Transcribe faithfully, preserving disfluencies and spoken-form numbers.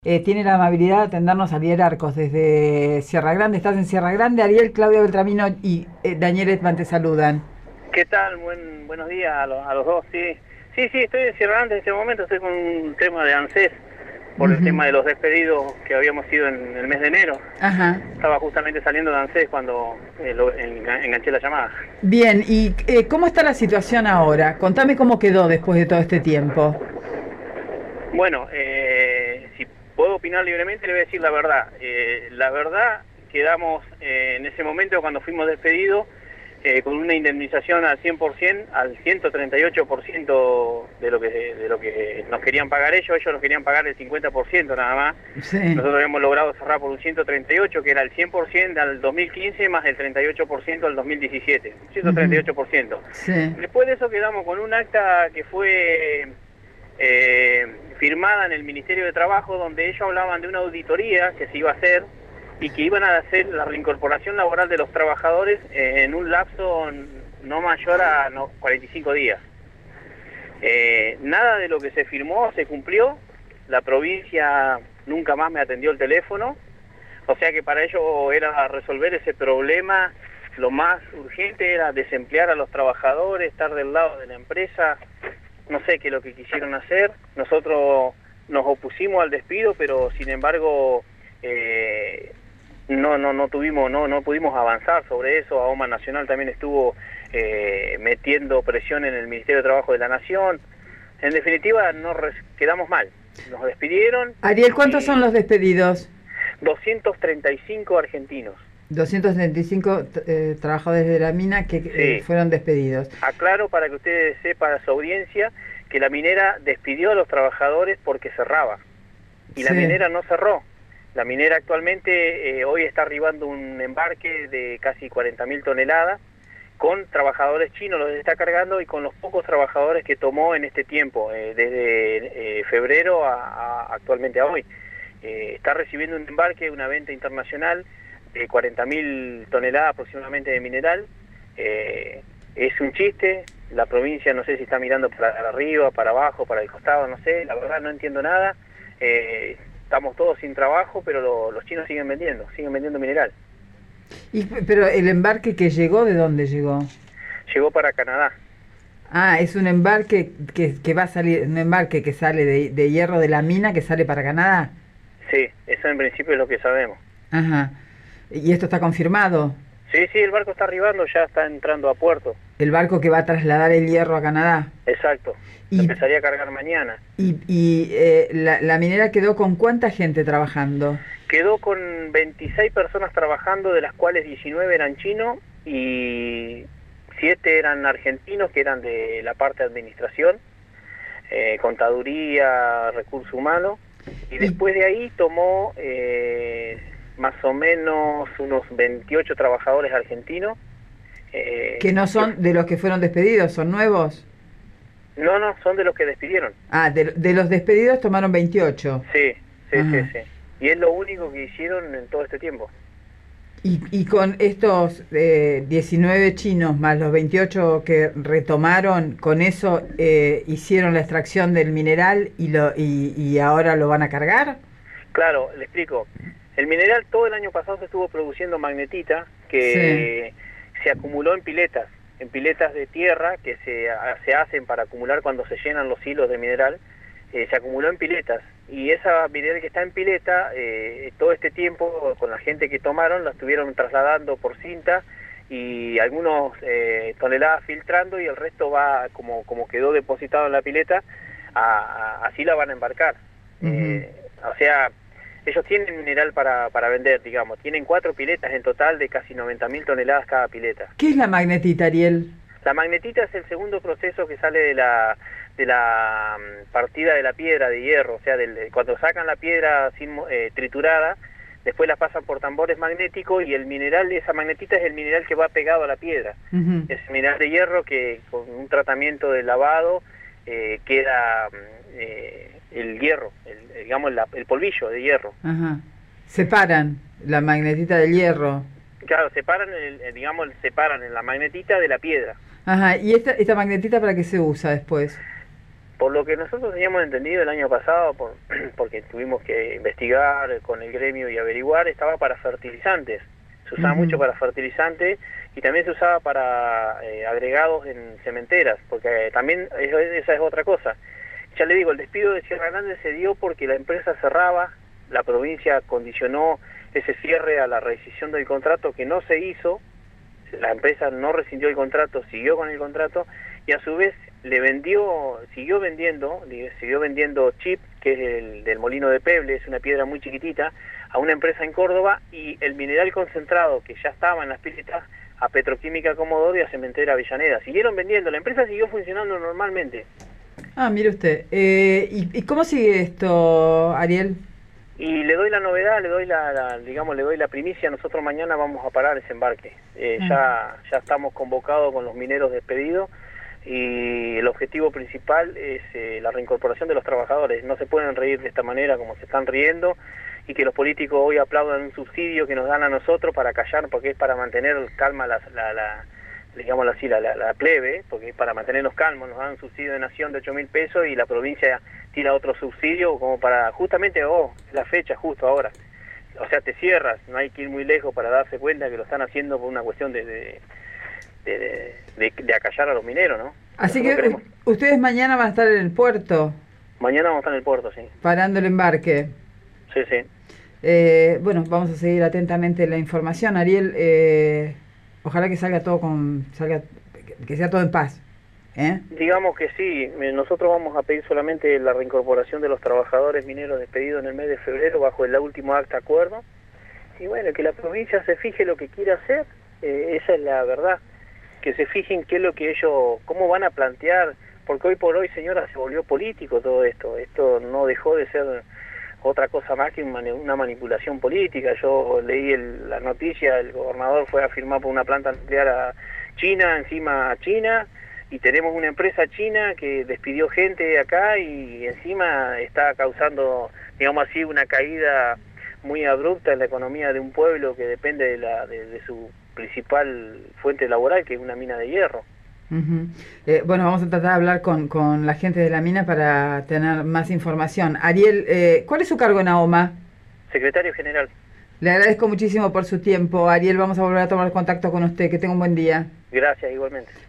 Eh, tiene la amabilidad de atendernos Ariel Arcos desde Sierra Grande. ¿Estás en Sierra Grande? Ariel, Claudia Beltramino y eh, Daniel Edman te saludan. ¿Qué tal? Buen, buenos días a los, a los dos, sí. Sí, sí, estoy en Sierra Grande en este momento, estoy con un tema de ANSES, por el Ujú. tema de los despedidos que habíamos sido en el mes de enero. Ajá. Estaba justamente saliendo de ANSES cuando eh, lo, en- enganché la llamada. Bien, ¿y eh, cómo está la situación ahora? Contame cómo quedó después de todo este tiempo. Bueno, eh, si puedo opinar libremente, le voy a decir la verdad. Eh, la verdad, quedamos eh, en ese momento cuando fuimos despedidos eh, con una indemnización al cien por ciento, al ciento treinta y ocho por ciento de lo que de lo que nos querían pagar ellos. Ellos nos querían pagar el cincuenta por ciento nada más. Sí. Nosotros habíamos logrado cerrar por un ciento treinta y ocho, que era el cien por ciento al dos mil quince más el treinta y ocho por ciento al dos mil diecisiete. ciento treinta y Ujú. ocho por ciento. Sí. Después de eso quedamos con un acta que fue eh, firmada en el Ministerio de Trabajo, donde ellos hablaban de una auditoría que se iba a hacer y que iban a hacer la reincorporación laboral de los trabajadores eh, en un lapso no mayor a no, cuarenta y cinco días. Eh, nada de lo que se firmó se cumplió. La provincia nunca más me atendió el teléfono, o sea que para ellos era resolver ese problema. Lo más urgente era desemplear a los trabajadores, estar del lado de la empresa. No sé qué es lo que quisieron hacer. Nosotros nos opusimos al despido, pero sin embargo eh, no no no tuvimos no no pudimos avanzar sobre eso. AOMA Nacional también estuvo eh, metiendo presión en el Ministerio de Trabajo de la Nación. En definitiva, nos quedamos mal. Nos despidieron Ariel, ¿cuántos son y los despedidos? doscientos treinta y cinco argentinos. doscientos treinta y cinco eh, trabajadores de la mina que eh, Sí. fueron despedidos. Aclaro para que ustedes sepan, a su audiencia, que la minera despidió a los trabajadores porque cerraba. Y la Sí. minera no cerró. La minera actualmente eh, hoy está arribando un embarque de casi cuarenta mil toneladas, con trabajadores chinos los está cargando y con los pocos trabajadores que tomó en este tiempo, eh, desde eh, febrero a, a actualmente a hoy. Eh, está recibiendo un embarque, una venta internacional de cuarenta mil toneladas aproximadamente de mineral. Eh, es un chiste. La provincia no sé si está mirando para arriba, para abajo, para el costado, no sé, la verdad no entiendo nada. Eh, estamos todos sin trabajo, pero lo, los chinos siguen vendiendo, siguen vendiendo mineral. Y, pero el embarque que llegó, ¿de dónde llegó? Llegó para Canadá. Ah, es un embarque que, que va a salir, un embarque que sale de, de hierro de la mina que sale para Canadá. Sí, eso en principio es lo que sabemos. Ajá. ¿Y esto está confirmado? Sí, sí, el barco está arribando, ya está entrando a puerto. El barco que va a trasladar el hierro a Canadá. Exacto. Se Y, empezaría a cargar mañana. y, y eh, la, la minera quedó con cuánta gente trabajando. Quedó con veintiséis personas trabajando, de las cuales diecinueve eran chinos y siete eran argentinos, que eran de la parte de administración, eh, contaduría, recursos humanos. Y Y, después de ahí tomó eh, más o menos unos veintiocho trabajadores argentinos. Eh, que no son de los que fueron despedidos, son nuevos. no, no, son de los que despidieron. Ah, de, de los despedidos tomaron veintiocho. Sí, sí, sí, Ajá. sí. Y es lo único que hicieron en todo este tiempo. Y, y con estos eh, diecinueve chinos más los veintiocho que retomaron, con eso eh, hicieron la extracción del mineral y, lo, y, y ahora lo van a cargar. Claro, le explico. El mineral todo el año pasado se estuvo produciendo magnetita, Sí. que se acumuló en piletas, en piletas de tierra que se, se hacen para acumular cuando se llenan los hilos de mineral. Eh, se acumuló en piletas, y esa mineral que está en pileta, eh, todo este tiempo con la gente que tomaron la estuvieron trasladando por cinta, y algunos eh, toneladas filtrando, y el resto va, como, como quedó depositado en la pileta, a, a, así la van a embarcar. Ujú. Eh, o sea, ellos tienen mineral para, para vender, digamos, tienen cuatro piletas en total de casi noventa mil toneladas cada pileta. ¿Qué es la magnetita, Ariel? La magnetita es el segundo proceso que sale de la de la um, partida de la piedra de hierro, o sea, del, de, cuando sacan la piedra sin, eh, triturada, después la pasan por tambores magnéticos, y el mineral de esa magnetita es el mineral que va pegado a la piedra. Ujú. Es mineral de hierro que con un tratamiento de lavado eh, queda eh, el hierro, el, digamos la, el polvillo de hierro. Ajá. Separan la magnetita del hierro. Claro, separan, el, digamos, separan en la magnetita de la piedra. Ajá. ¿Y esta, esta magnetita para qué se usa después? Por lo que nosotros teníamos entendido el año pasado, por, porque tuvimos que investigar con el gremio y averiguar, estaba para fertilizantes. Se usaba uh-huh. mucho para fertilizantes y también se usaba para eh, agregados en cementeras, porque eh, también eso, esa es otra cosa. Ya le digo, el despido de Sierra Grande se dio porque la empresa cerraba, la provincia condicionó ese cierre a la rescisión del contrato que no se hizo, la empresa no rescindió el contrato, siguió con el contrato y a su vez le vendió, siguió vendiendo, siguió vendiendo chip, que es el del molino de Peble, es una piedra muy chiquitita, a una empresa en Córdoba, y el mineral concentrado que ya estaba en las piletas a Petroquímica Comodoro y a Cementera Avellaneda. Siguieron vendiendo, la empresa siguió funcionando normalmente. Ah, mire usted. Eh, ¿y, ¿Y cómo sigue esto, Ariel? Y le doy la novedad, le doy la, la digamos, le doy la primicia. Nosotros mañana vamos a parar ese embarque. Eh, ah. ya, ya estamos convocados con los mineros despedidos y el objetivo principal es eh, la reincorporación de los trabajadores. No se pueden reír de esta manera como se están riendo, y que los políticos hoy aplaudan un subsidio que nos dan a nosotros para callar, porque es para mantener calma la, la, la digamos así, la, la, la plebe, porque es para mantenernos calmos. Nos dan un subsidio de nación de ocho mil pesos y la provincia tira otro subsidio como para, justamente, oh, la fecha justo ahora. O sea, te cierras, no hay que ir muy lejos para darse cuenta que lo están haciendo por una cuestión de, de, de, de, de, de acallar a los mineros, ¿no? Así que queremos. Ustedes mañana van a estar en el puerto. Mañana vamos a estar en el puerto, sí. Parando el embarque. Sí, sí. Eh, bueno, vamos a seguir atentamente la información, Ariel. Eh, ojalá que salga todo con, salga, que sea todo en paz. ¿Eh? Digamos que sí, nosotros vamos a pedir solamente la reincorporación de los trabajadores mineros despedidos en el mes de febrero bajo el último acta acuerdo, y bueno, que la provincia se fije lo que quiere hacer, eh, esa es la verdad, que se fijen qué es lo que ellos, cómo van a plantear, porque hoy por hoy, señora, se volvió político todo esto, esto no dejó de ser otra cosa más que una manipulación política. Yo leí el, la noticia, el gobernador fue a firmar por una planta nuclear a China, encima a China, y tenemos una empresa china que despidió gente acá y encima está causando, digamos así, una caída muy abrupta en la economía de un pueblo que depende de, la, de, de su principal fuente laboral, que es una mina de hierro. Uh-huh. Eh, bueno, vamos a tratar de hablar con, con la gente de la mina para tener más información. Ariel, eh, ¿cuál es su cargo en AOMA? Secretario General. Le agradezco muchísimo por su tiempo, Ariel. Vamos a volver a tomar contacto con usted. Que tenga un buen día. Gracias, igualmente.